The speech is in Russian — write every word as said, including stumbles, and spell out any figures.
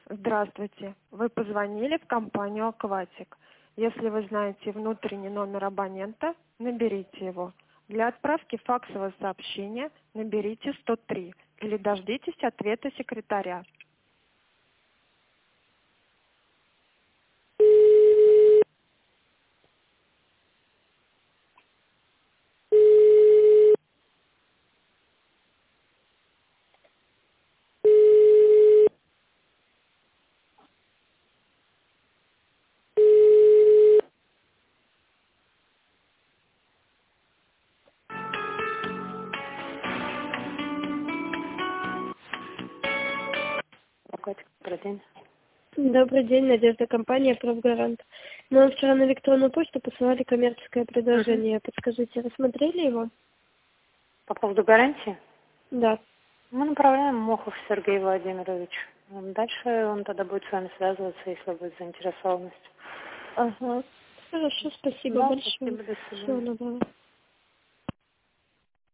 Здравствуйте. Вы позвонили в компанию «Акватик». Если вы знаете внутренний номер абонента, наберите его. Для отправки факсового сообщения наберите сто три или дождитесь ответа секретаря. Акватик, добрый день. Добрый день, Надежда, компания «Профгарант». Мы вам вчера на электронную почту посылали коммерческое предложение. Угу. Подскажите, рассмотрели его? По поводу гарантии? Да. Мы направляем Мохов Сергей Владимирович. Дальше он тогда будет с вами связываться, если будет заинтересованность. Ага. Хорошо, спасибо Да, большое. спасибо, до Всего свидания. доброго.